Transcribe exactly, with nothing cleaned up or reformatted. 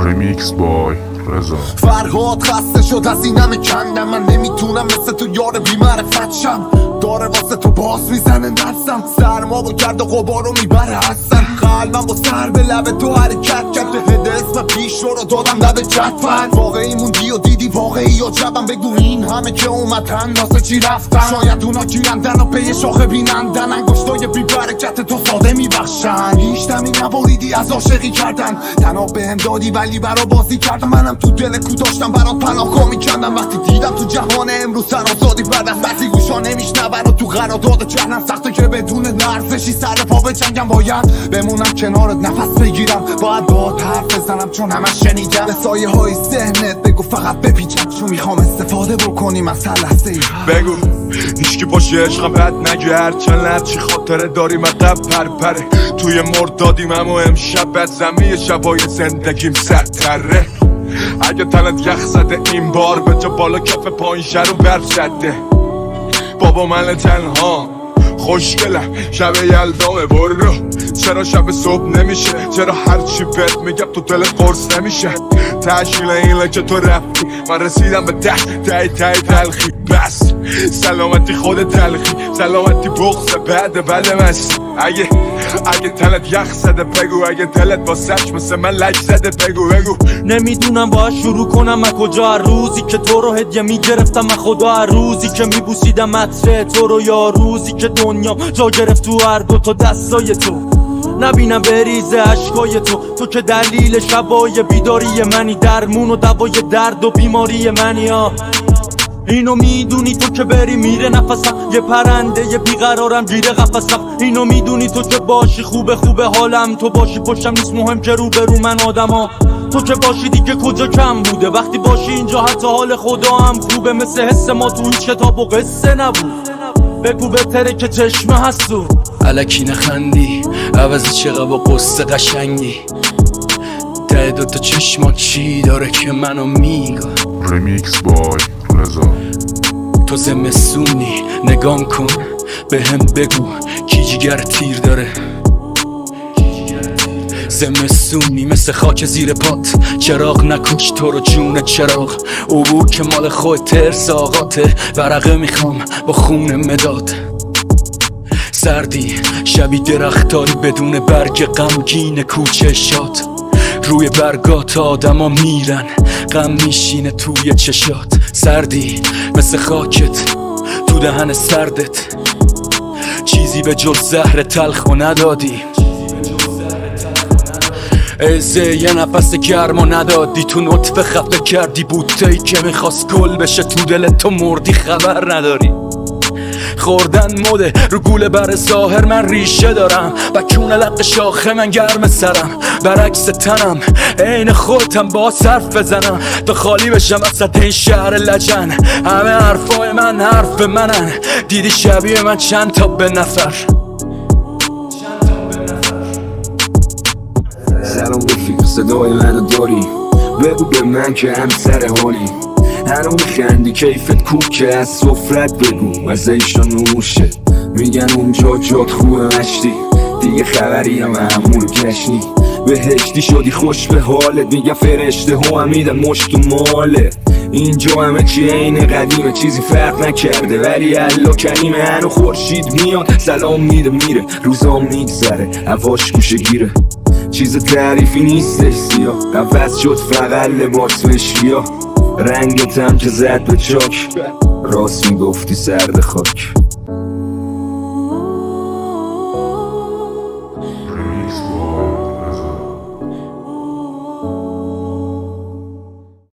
ریمیکس بای رضا. فرهاد خسته شد از این همه کندم، من نمیتونم مثل تو یار بی‌معرفت شم. داره واسه تو باز میزنه نفسم، سرما و گرد و غبارو میبره هستن. قلبم با سر به لب تو حرکت کرد، هد اسم پیش رو دادم لب جدول. واقعی موندی و دیدی واقعی و جبم، بگو این همه که اومدن واسه چی رفتن. شاید اونا گیرندن و پی شاخه بینندن، انگشتای بی برکت تو ساده میبخشن. هیچ دمی نبریدی از عاشقی کردن، تنها بهم دادی ولی برا بازی کردم. منم تو دل کو داشتم برات پناهگاه میکردم، وقتی دیدم تو جهان امروز سر آزادی بعد از وقتی گوشا نمیشنون و تو قرارداد کردم. سخته که بدون لرزشی سر پا بجنگم، باید بمونم کنارت نفس بگیرم، باید باهات حرف بزنم چون همش شنیدم. به سایه های ذهنت بگو فقط بپیچم، چون میخوام استفاده بکنیم از هر لحظه ای. بگو هیچکی باشه عشقم بد نگرد، چند لرچی خاطره داریم عقب پر پره. توی مردادیم اما امشب بد زمین شبای زندگیم سرتره. اگه تنت یخ زده این بار به جا بالا کف پایین شرو برف زده. بابا من تنها خوشگلم شب یلدامه برو. چرا شب صبح نمیشه؟ چرا هرچی بهت میگم تو دلت قرص نمیشه؟ تشکیل اینه که تو رفتی، من رسیدم به ده تای تای تلخی. بس سلامتی خود تلخی، سلامتی بغض بعد بعد مستی. اگه اگه تلت یخ زده بگو، اگه دلت با سچ مثل من لک زده بگو بگو. نمیدونم باید شروع کنم من کجا، هر روزی که تو رو هدیه میگرفتم من خدا، هر روزی که میبوسیدم عطر تو رو، یا روزی که دنیا جا گرفت تو هر دو تا دستای تو. نبینم بریزه عشقای تو، تو که دلیل شبای بیداری منی، درمون و دوای درد و بیماری منی. ها اینو میدونی تو که بری میره نفسم، یه پرنده یه بیقرارم گیره قفسم. اینو میدونی تو که باشی خوبه خوبه حالم، تو باشی پشتم نیست مهم که رو برو من آدما. تو که باشی دیگه کجا کم بوده، وقتی باشی اینجا حتی حال خدا هم خوبه. مثل حس ما تو هیچ کتاب و قصه نبود، بگو بهتره که چشمه هست تو الکی نخندی عوضی چقدر با قصه قشنگی. ده دوتا چشما چی داره که منو میگه. ریمیکس بای رضا. تو زمستونی نگام کن به هم بگو کی جگر تیر داره. زمستونی مثل خاک زیر پات، چراغ نکش تو رو جون چراغ. عبور که مال خود ترس آقاته، ورقه میخوام با خون مداد. سردی شبی درختاری بدون برگ، غمگین کوچه شاد. روی برگات آدم ها میرن، غم میشینه توی چشات. سردی مثل خاکت تو دهن سردت، چیزی به جز زهر تلخ و ندادی. ازه یه نفس گرم و ندادی، تو نطفه خفه کردی بوتهی که میخواست گل بشه، تو دلت تو مردی خبر نداری. خوردن مده رو گوله بر ظاهر، من ریشه دارم بکون لق شاخه من گرم سرم. برعکس تنم عین خودم با صرف بزنم، تا خالی بشم از این شهر لجن. همه حرفای من حرف منن، دیدی شبیه من چند تا به نفر. سلام رفیق صدای منو داری، بگو به من که هم سر حالی. هنو میخندی کیفت کوکه، از سفرت بگو از ایشان نوشه. میگن اونجا جات خوبه مشتی، دیگه خبری هم همون کشنی. بهشتی شدی خوش به حالت، میگن فرشته ها هم میدن مشت و مالت. اینجا همه چی عین قدیمه، چیزی فرق نکرده ولی الا کریمه. هنو خورشید میاد سلام میده میره، روزام میگذره هواش گوشه گیره. چیز تعریفی نیستش سیاه، عوض شد فقط لباس مشکیا. رنگت هم که زد به چاک، راست میگفتی سرد خاک.